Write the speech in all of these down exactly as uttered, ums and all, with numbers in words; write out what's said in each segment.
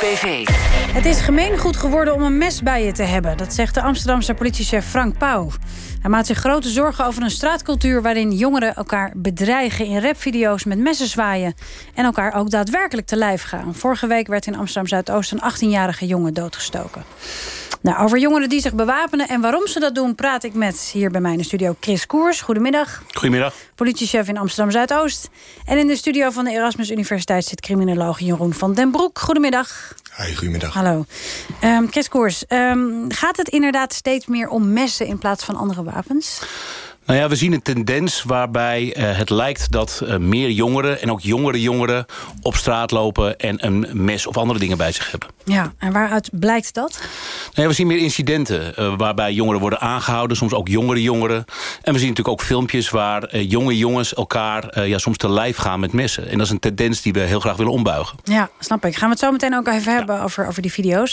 B V. Het is gemeengoed geworden om een mes bij je te hebben. Dat zegt de Amsterdamse politiechef Frank Pauw. Hij maakt zich grote zorgen over een straatcultuur waarin jongeren elkaar bedreigen in rapvideo's met messen zwaaien en elkaar ook daadwerkelijk te lijf gaan. Vorige week werd in Amsterdam-Zuidoost een achttienjarige jongen doodgestoken. Nou, over jongeren die zich bewapenen en waarom ze dat doen praat ik met hier bij mij in de studio Chris Koers. Goedemiddag. Goedemiddag. Politiechef in Amsterdam-Zuidoost. En in de studio van de Erasmus Universiteit zit criminoloog Jeroen van den Broek. Goedemiddag. Hi, goedemiddag. Hallo. Um, Chris Koers, um, gaat het inderdaad steeds meer om messen in plaats van andere wapens? Nou ja, we zien een tendens waarbij uh, het lijkt dat uh, meer jongeren en ook jongere jongeren op straat lopen en een mes of andere dingen bij zich hebben. Ja, en waaruit blijkt dat? Nou ja, we zien meer incidenten uh, waarbij jongeren worden aangehouden, soms ook jongere jongeren. En we zien natuurlijk ook filmpjes waar uh, jonge jongens elkaar uh, ja, soms te lijf gaan met messen. En dat is een tendens die we heel graag willen ombuigen. Ja, snap ik. Gaan we het zo meteen ook even hebben ja. over, over die video's.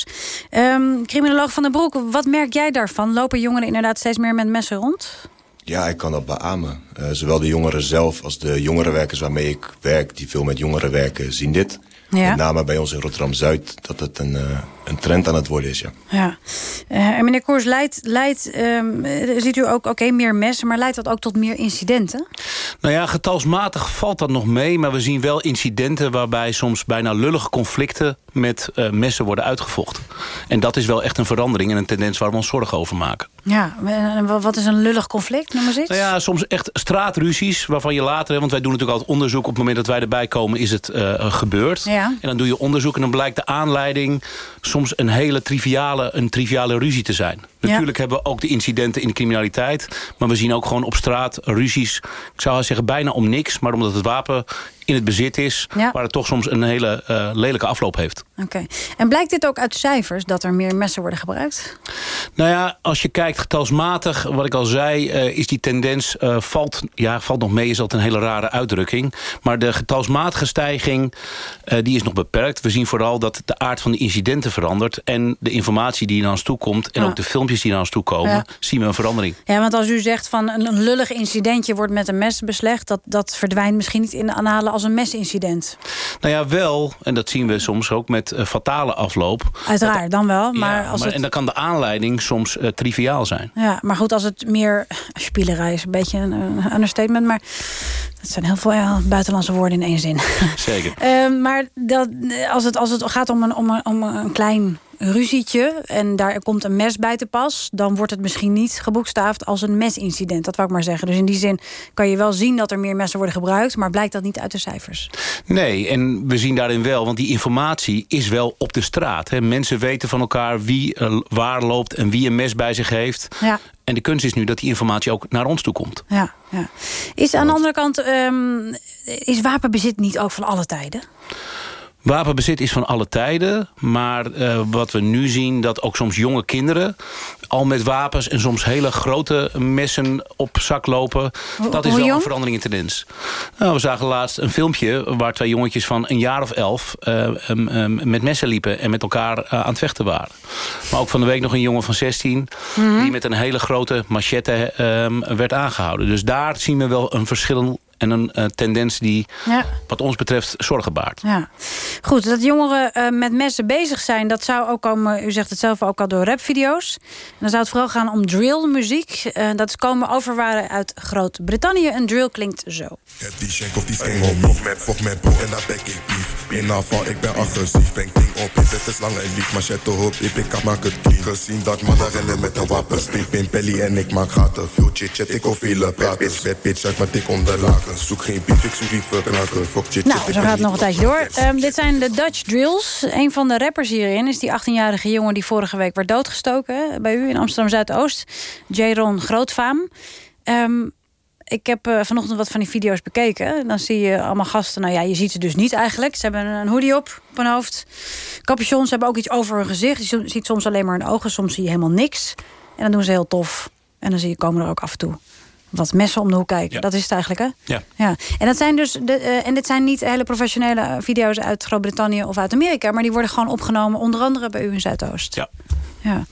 Um, criminoloog Van den Broek, wat merk jij daarvan? Lopen jongeren inderdaad steeds meer met messen rond? Ja, ik kan dat beamen. Uh, zowel de jongeren zelf als de jongerenwerkers waarmee ik werk, die veel met jongeren werken, zien dit. Ja. Met name bij ons in Rotterdam-Zuid, dat het een, uh, een trend aan het worden is. Ja. Ja. Uh, en meneer Koers, leidt, leidt, um, ziet u ook oké okay, meer messen, maar leidt dat ook tot meer incidenten? Nou ja, getalsmatig valt dat nog mee, maar we zien wel incidenten waarbij soms bijna lullige conflicten met uh, messen worden uitgevochten. En dat is wel echt een verandering en een tendens waar we ons zorgen over maken. Ja, en wat is een lullig conflict, noem eens iets? Nou ja, soms echt straatruzies waarvan je later, want wij doen natuurlijk altijd onderzoek, op het moment dat wij erbij komen is het uh, gebeurd. Ja. En dan doe je onderzoek en dan blijkt de aanleiding soms een hele triviale, een triviale ruzie te zijn. Natuurlijk ja. hebben we ook de incidenten in de criminaliteit, maar we zien ook gewoon op straat ruzies, ik zou zeggen bijna om niks, maar omdat het wapen in het bezit is, ja. waar het toch soms een hele uh, lelijke afloop heeft. Oké. Okay. En blijkt dit ook uit cijfers, dat er meer messen worden gebruikt? Nou ja, als je kijkt getalsmatig, wat ik al zei, uh, is die tendens, uh, valt, ja, valt nog mee, is dat een hele rare uitdrukking. Maar de getalsmatige stijging, uh, die is nog beperkt. We zien vooral dat de aard van de incidenten verandert en de informatie die naar ons toe komt en ja. ook de filmpjes die naar ons toe komen, ja. zien we een verandering. Ja, want als u zegt van een lullig incidentje wordt met een mes beslecht, dat, dat verdwijnt misschien niet in de aanhalen als een mesincident. Nou ja, wel, en dat zien we soms ook met uh, fatale afloop. Uiteraard, dat, dan wel. Maar ja, als maar, het... En dan kan de aanleiding soms uh, triviaal zijn. Ja, maar goed, als het meer spielerij is, een beetje een, een understatement, maar dat zijn heel veel ja, buitenlandse woorden in één zin. Zeker. uh, maar dat, als, het, als het gaat om een, om een, om een klein ruzietje en daar komt een mes bij te pas, dan wordt het misschien niet geboekstaafd als een mesincident. Dat wou ik maar zeggen. Dus in die zin kan je wel zien dat er meer messen worden gebruikt, maar blijkt dat niet uit de cijfers. Nee, en we zien daarin wel, want die informatie is wel op de straat. Hè. Mensen weten van elkaar wie uh, waar loopt en wie een mes bij zich heeft. Ja. En de kunst is nu dat die informatie ook naar ons toe komt. Ja, ja. Is aan de andere kant, um, is wapenbezit niet ook van alle tijden? Wapenbezit is van alle tijden, maar uh, wat we nu zien, dat ook soms jonge kinderen al met wapens en soms hele grote messen op zak lopen. Ho, dat is wel jong? een verandering in tendens. Nou, we zagen laatst een filmpje waar twee jongetjes van een jaar of elf uh, um, um, met messen liepen en met elkaar uh, aan het vechten waren. Maar ook van de week nog een jongen van zestien mm-hmm. die met een hele grote machette um, werd aangehouden. Dus daar zien we wel een verschil en een uh, tendens die ja. wat ons betreft zorgen baart. Ja. Goed, dat jongeren uh, met messen bezig zijn, dat zou ook komen, u zegt het zelf ook al, door rapvideo's. En dan zou het vooral gaan om drillmuziek. Uh, dat is komen overwaren uit Groot-Brittannië. Een drill klinkt zo. Heb die shank of die sting op, fok met, fok met bro en daar bek ik bief. In afval, ik ben agressief, ben ding op. Ik zet het lang en lief, machette op, ik pik up, maak het clean. Gezien dat man daar rennen met een wapen. Spink in belly en ik maak gaten. Veel chit-chat, ik of vele praten. Bad bitch uit mijn dik onderlaken. Zoek geen beef, ik zoek liever knaken. Fok chit-chat. Nou, zo gaat het nog een tijdje door. Um, dit zijn de Dutch Drills. Een van de rappers hierin is die achttienjarige jongen die vorige week werd doodgestoken bij u in Amsterdam-Zuidoost. Jayron Grootfaam. Um, Ik heb uh, vanochtend wat van die video's bekeken. Dan zie je allemaal gasten. Nou ja, je ziet ze dus niet eigenlijk. Ze hebben een hoodie op, op hun hoofd. Capuchons, ze hebben ook iets over hun gezicht. Je ziet soms alleen maar hun ogen, soms zie je helemaal niks. En dan doen ze heel tof. En dan zie je, komen er ook af en toe wat messen om de hoek kijken. Ja. Dat is het eigenlijk, hè? Ja. ja. En, dat zijn dus de, uh, en dit zijn niet hele professionele video's uit Groot-Brittannië of uit Amerika. Maar die worden gewoon opgenomen, onder andere bij u in Zuidoost. Ja. ja.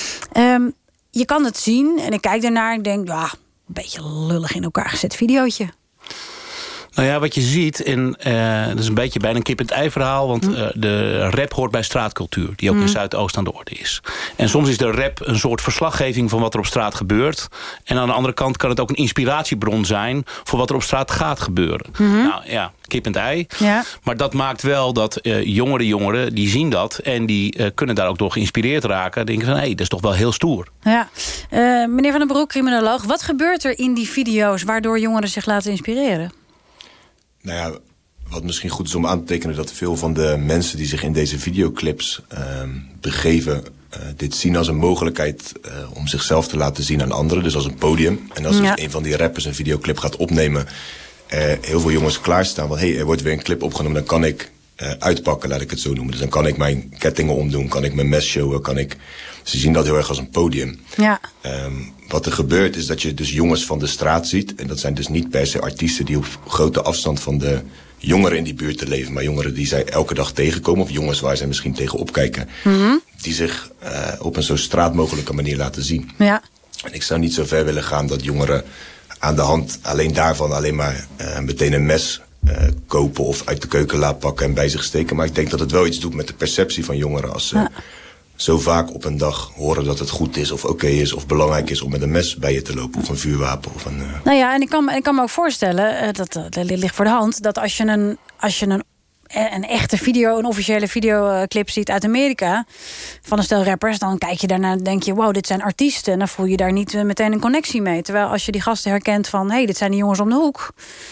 Um, je kan het zien en ik kijk ernaar en ik denk, ja, een beetje lullig in elkaar gezet videootje. Nou ja, wat je ziet, in, uh, dat is een beetje bijna een kip-en-ei verhaal... want uh, de rap hoort bij straatcultuur... die ook mm. in Zuidoost aan de orde is. En soms is de rap een soort verslaggeving van wat er op straat gebeurt. En aan de andere kant kan het ook een inspiratiebron zijn... voor wat er op straat gaat gebeuren. Mm-hmm. Nou ja, kip-en-ei. Ja. Maar dat maakt wel dat uh, jongere jongeren, die zien dat... en die uh, kunnen daar ook door geïnspireerd raken. Denken van, hé, hey, dat is toch wel heel stoer. Ja. Uh, meneer Van den Broek, criminoloog. Wat gebeurt er in die video's waardoor jongeren zich laten inspireren? Nou ja, wat misschien goed is om aan te tekenen... dat veel van de mensen die zich in deze videoclips uh, begeven... Uh, dit zien als een mogelijkheid uh, om zichzelf te laten zien aan anderen. Dus als een podium. En als ja. dus een van die rappers een videoclip gaat opnemen... Uh, heel veel jongens klaarstaan van... hé, hey, er wordt weer een clip opgenomen, dan kan ik uh, uitpakken, laat ik het zo noemen. Dus dan kan ik mijn kettingen omdoen, kan ik mijn mes showen, kan ik... Ze zien dat heel erg als een podium. Ja. Um, wat er gebeurt is dat je dus jongens van de straat ziet. En dat zijn dus niet per se artiesten die op grote afstand van de jongeren in die buurt te leven. Maar jongeren die zij elke dag tegenkomen. Of jongens waar zij misschien tegen opkijken. Mm-hmm. Die zich uh, op een zo straat mogelijke manier laten zien. Ja. En ik zou niet zo ver willen gaan dat jongeren aan de hand alleen daarvan alleen maar uh, meteen een mes uh, kopen. Of uit de keuken laten pakken en bij zich steken. Maar ik denk dat het wel iets doet met de perceptie van jongeren als ze... Ja. zo vaak op een dag horen dat het goed is of oké okay is... of belangrijk is om met een mes bij je te lopen of een vuurwapen. Of een, uh... Nou ja, en ik kan, ik kan me ook voorstellen, uh, dat, uh, dat ligt voor de hand... dat als je een, als je een, een echte video, een officiële videoclip ziet uit Amerika... van een stel rappers, dan kijk je daarna en denk je... wow, dit zijn artiesten, en dan voel je daar niet uh, meteen een connectie mee. Terwijl als je die gasten herkent van... hé, hey, dit zijn die jongens om de hoek...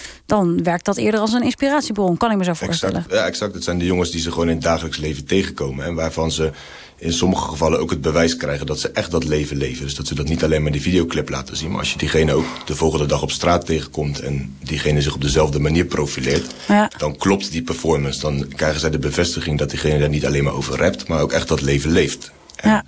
dan werkt dat eerder als een inspiratiebron, kan ik me zo voorstellen. Exact, ja, exact. Het zijn de jongens die ze gewoon in het dagelijks leven tegenkomen... en waarvan ze in sommige gevallen ook het bewijs krijgen... dat ze echt dat leven leven. Dus dat ze dat niet alleen maar in die videoclip laten zien... maar als je diegene ook de volgende dag op straat tegenkomt... en diegene zich op dezelfde manier profileert... Ja. dan klopt die performance. Dan krijgen zij de bevestiging dat diegene daar niet alleen maar over rapt... maar ook echt dat leven leeft. En ja.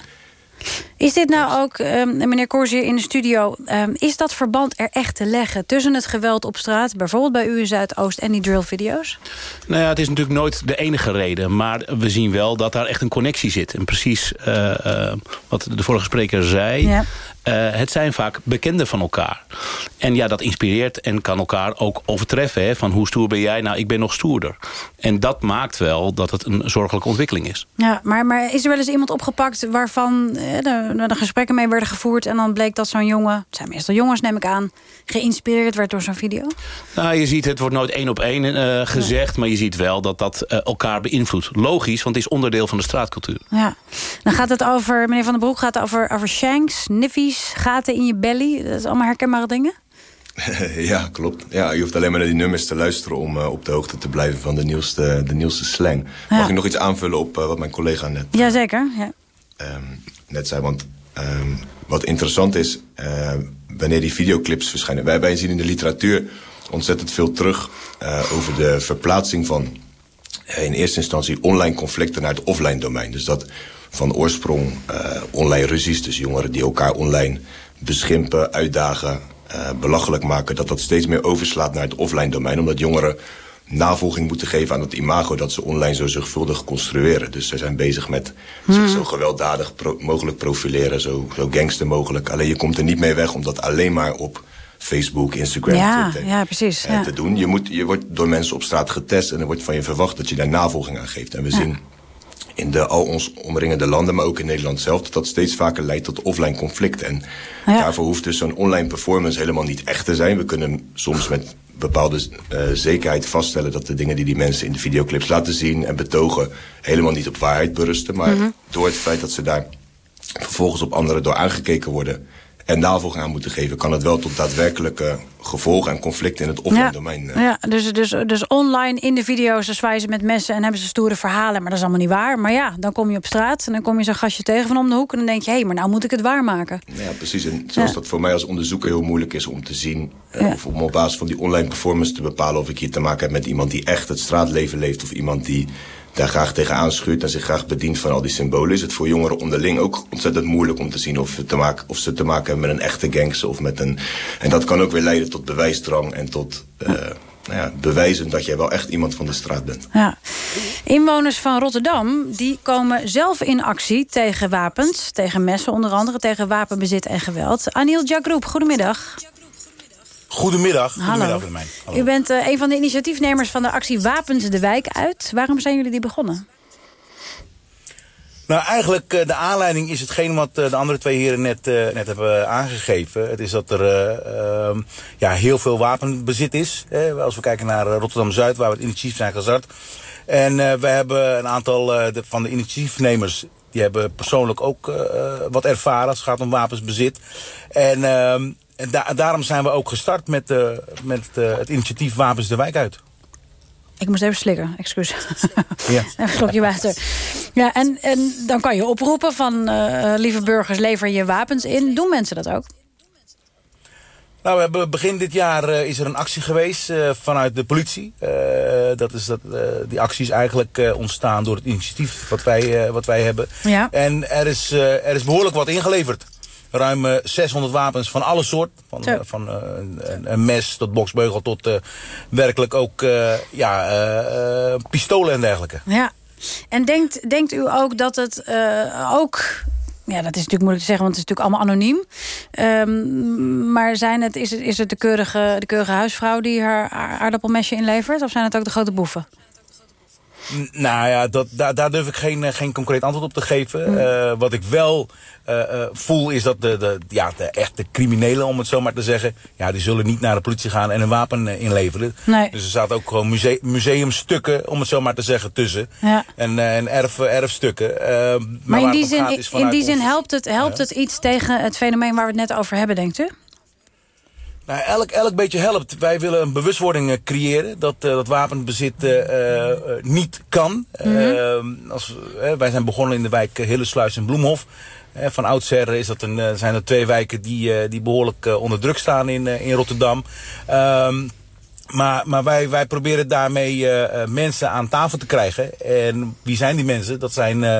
Is dit nou ook, um, meneer Corsier in de studio... Um, is dat verband er echt te leggen tussen het geweld op straat... bijvoorbeeld bij u in Zuidoost en die drillvideo's? Nou ja, het is natuurlijk nooit de enige reden... maar we zien wel dat daar echt een connectie zit. En precies uh, uh, wat de vorige spreker zei... Ja. Uh, het zijn vaak bekenden van elkaar. En ja, dat inspireert en kan elkaar ook overtreffen. Hè, van hoe stoer ben jij? Nou, ik ben nog stoerder. En dat maakt wel dat het een zorgelijke ontwikkeling is. Ja, maar, maar is er wel eens iemand opgepakt... waarvan eh, de, de gesprekken mee werden gevoerd... en dan bleek dat zo'n jongen, het zijn meestal jongens neem ik aan... geïnspireerd werd door zo'n video? Nou, je ziet, het wordt nooit één op één uh, gezegd... Ja. maar je ziet wel dat dat uh, elkaar beïnvloedt. Logisch, want het is onderdeel van de straatcultuur. Ja. Dan gaat het over, meneer Van den Broek, gaat het over, over shanks, niffies... gaten in je belly, dat is allemaal herkenbare dingen? Ja, klopt. Ja, je hoeft alleen maar naar die nummers te luisteren... om uh, op de hoogte te blijven van de nieuwste, de nieuwste slang. Ja. Mag ik nog iets aanvullen op uh, wat mijn collega net... Uh, Jazeker, ja. Um, net zei, want um, wat interessant is... Uh, wanneer die videoclips verschijnen... wij, wij zien in de literatuur ontzettend veel terug... Uh, over de verplaatsing van... Uh, in eerste instantie online conflicten naar het offline domein. Dus dat... van oorsprong uh, online ruzies, dus jongeren die elkaar online beschimpen, uitdagen, uh, belachelijk maken... dat dat steeds meer overslaat naar het offline domein... omdat jongeren navolging moeten geven aan het imago... dat ze online zo zorgvuldig construeren. Dus ze zijn bezig met hmm. zich zo gewelddadig pro- mogelijk profileren, zo, zo gangster mogelijk. Alleen je komt er niet mee weg om dat alleen maar op Facebook, Instagram ja, Twitter, ja, precies, uh, ja. te doen. Je, moet, je wordt door mensen op straat getest en er wordt van je verwacht dat je daar navolging aan geeft. En we ja. zien... in de al ons omringende landen, maar ook in Nederland zelf... dat dat steeds vaker leidt tot offline conflicten. En ja. daarvoor hoeft dus zo'n online performance helemaal niet echt te zijn. We kunnen soms met bepaalde uh, zekerheid vaststellen... dat de dingen die die mensen in de videoclips laten zien en betogen... helemaal niet op waarheid berusten. Maar mm-hmm. door het feit dat ze daar vervolgens op anderen door aangekeken worden... en navolging aan moeten geven... kan het wel tot daadwerkelijke gevolgen en conflicten in het offline ja, domein. Uh. Ja, dus, dus, dus online in de video's zwaaien ze met messen... en hebben ze stoere verhalen, maar dat is allemaal niet waar. Maar ja, dan kom je op straat en dan kom je zo'n gastje tegen van om de hoek... en dan denk je, hé, hey, maar nou moet ik het waarmaken. Ja, precies. En zoals ja. dat voor mij als onderzoeker heel moeilijk is om te zien... Uh, ja. of om op basis van die online performance te bepalen... of ik hier te maken heb met iemand die echt het straatleven leeft... of iemand die daar graag tegenaan schuurt en zich graag bedient van al die symbolen... is het voor jongeren onderling ook ontzettend moeilijk om te zien... of, te maken, of ze te maken hebben met een echte gangster of met een... En dat kan ook weer leiden tot bewijsdrang en tot uh, nou ja, bewijzen... dat jij wel echt iemand van de straat bent. Ja. Inwoners van Rotterdam die komen zelf in actie tegen wapens... tegen messen onder andere, tegen wapenbezit en geweld. Anil Jagroep, goedemiddag. Goedemiddag. Hallo. Goedemiddag, Willemijn. Hallo. U bent uh, een van de initiatiefnemers van de actie Wapens de Wijk uit. Waarom zijn jullie die begonnen? Nou, eigenlijk uh, de aanleiding is hetgeen wat uh, de andere twee heren net, uh, net hebben aangegeven. Het is dat er uh, uh, ja, heel veel wapenbezit is. Hè, als we kijken naar uh, Rotterdam-Zuid, waar we het initiatief zijn gestart. En uh, we hebben een aantal uh, de, van de initiatiefnemers... die hebben persoonlijk ook uh, wat ervaren als het gaat om wapensbezit. En, uh, en da daarom zijn we ook gestart met, uh, met uh, het initiatief Wapens de Wijk uit. Ik moest even slikken, excuus. Ja. Even een slokje water. Ja, en, en dan kan je oproepen van... Uh, lieve burgers, lever je wapens in. Doen mensen dat ook? Nou, we hebben begin dit jaar uh, is er een actie geweest uh, vanuit de politie. Uh, dat is dat, uh, die actie is eigenlijk uh, ontstaan door het initiatief wat wij, uh, wat wij hebben. Ja. En er is, uh, er is behoorlijk wat ingeleverd. Ruim uh, zeshonderd wapens van alle soorten. Van, uh, van uh, een, een mes tot boksbeugel tot uh, werkelijk ook uh, ja, uh, uh, pistolen en dergelijke. Ja. En denkt, denkt u ook dat het uh, ook... Ja, dat is natuurlijk moeilijk te zeggen, want het is natuurlijk allemaal anoniem. Um, maar zijn het, is het, is het de, keurige, de keurige huisvrouw die haar aardappelmesje inlevert? Of zijn het ook de grote boeven? N nou ja, dat, daar, daar durf ik geen, geen concreet antwoord op te geven. Mm. Uh, wat ik wel uh, uh, voel is dat de, de, ja, de echte criminelen, om het zo maar te zeggen... ja, die zullen niet naar de politie gaan en een wapen uh, inleveren. Nee. Dus er zaten ook gewoon muse museumstukken, om het zo maar te zeggen, tussen. Ja. En, uh, en erf, erfstukken. Uh, maar maar in die zin, in die zin helpt, het, helpt ja. het iets tegen het fenomeen waar we het net over hebben, denkt u? Nou, elk, elk beetje helpt. Wij willen een bewustwording uh, creëren dat, uh, dat wapenbezit uh, uh, niet kan. Mm-hmm. uh, als, uh, wij zijn begonnen in de wijk Hillesluis en Bloemhof. Uh, van oudsher is dat een, uh, zijn er twee wijken die, uh, die behoorlijk uh, onder druk staan in, uh, in Rotterdam. Uh, Maar, maar wij, wij proberen daarmee uh, mensen aan tafel te krijgen. En wie zijn die mensen? Dat zijn uh, uh,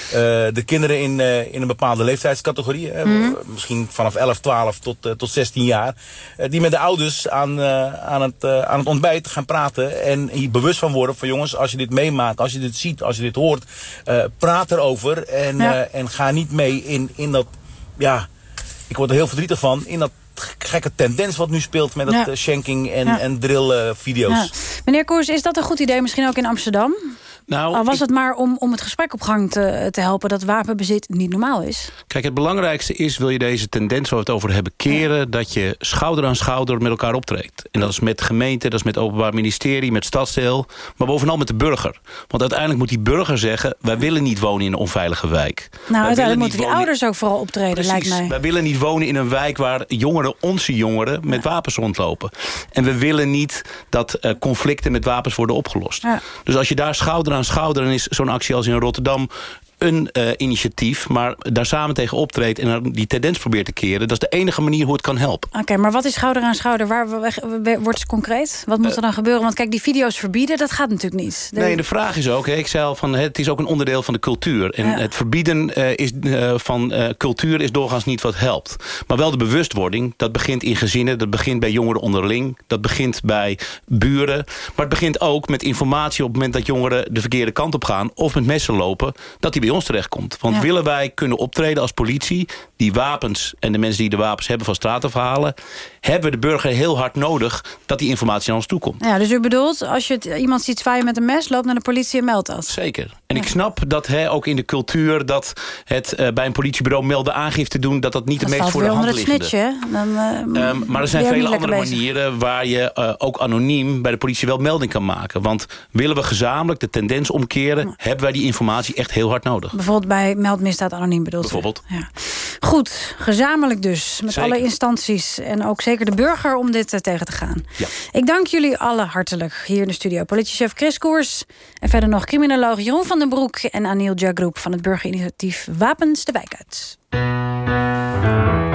de kinderen in, uh, in een bepaalde leeftijdscategorie. Hè? Mm. Misschien vanaf elf, twaalf tot, uh, tot zestien jaar. Uh, die met de ouders aan, uh, aan, het, uh, aan het ontbijt gaan praten. En hier bewust van worden van jongens, als je dit meemaakt, als je dit ziet, als je dit hoort. Uh, praat erover en, ja. uh, en ga niet mee in, in dat, ja, ik word er heel verdrietig van, in dat gekke tendens wat nu speelt met het ja. shanking en, ja. en drill uh, video's. Ja. Meneer Koers, is dat een goed idee misschien ook in Amsterdam? Nou, Al was ik... het maar om, om het gesprek op gang te, te helpen dat wapenbezit niet normaal is. Kijk, het belangrijkste is, wil je deze tendens waar we het over hebben keren, ja. dat je schouder aan schouder met elkaar optreedt. En dat is met gemeente, dat is met openbaar ministerie, met stadsdeel, maar bovenal met de burger. Want uiteindelijk moet die burger zeggen, wij willen niet wonen in een onveilige wijk. Nou, wij uiteindelijk moeten die wonen... ouders ook vooral optreden, Precies. lijkt mij. Wij willen niet wonen in een wijk waar jongeren, onze jongeren, met ja. wapens rondlopen. En we willen niet dat uh, conflicten met wapens worden opgelost. Ja. Dus als je daar schouder aan schouder, dan is zo'n actie als in Rotterdam een uh, initiatief, maar daar samen tegen optreedt en die tendens probeert te keren. Dat is de enige manier hoe het kan helpen. Oké, okay, maar wat is schouder aan schouder? Waar wordt het concreet? Wat moet er dan uh, gebeuren? Want kijk, die video's verbieden, dat gaat natuurlijk niet. De... Nee, de vraag is ook, hè, ik zei al, van, het is ook een onderdeel van de cultuur. En ja. het verbieden uh, is, uh, van uh, cultuur is doorgaans niet wat helpt. Maar wel de bewustwording, dat begint in gezinnen, dat begint bij jongeren onderling, dat begint bij buren. Maar het begint ook met informatie op het moment dat jongeren de verkeerde kant op gaan of met messen lopen, dat die bij ons terechtkomt. Want ja. willen wij kunnen optreden als politie, die wapens en de mensen die de wapens hebben van straat afhalen, hebben we de burger heel hard nodig dat die informatie naar ons toe komt. Ja, dus u bedoelt, als je het, iemand ziet zwaaien met een mes, loopt naar de politie en meldt dat? Zeker. En ja. ik snap dat he, ook in de cultuur dat het uh, bij een politiebureau melden aangifte doen, dat dat niet dat de meest voor de hand liggende. Dan, uh, um, maar er zijn vele andere manieren waar je uh, ook anoniem bij de politie wel melding kan maken. Want willen we gezamenlijk de tendens omkeren, ja. hebben wij die informatie echt heel hard nodig. Bijvoorbeeld bij meldmisdaad anoniem bedoelt Bijvoorbeeld. Ja. Goed, gezamenlijk dus. Met zeker. alle instanties en ook zeker de burger om dit uh, tegen te gaan. Ja. Ik dank jullie allen hartelijk hier in de studio. Politiechef Chris Koers en verder nog criminoloog Jeroen van den Broek en Anil Jagroep van het burgerinitiatief Wapens de Wijk uit.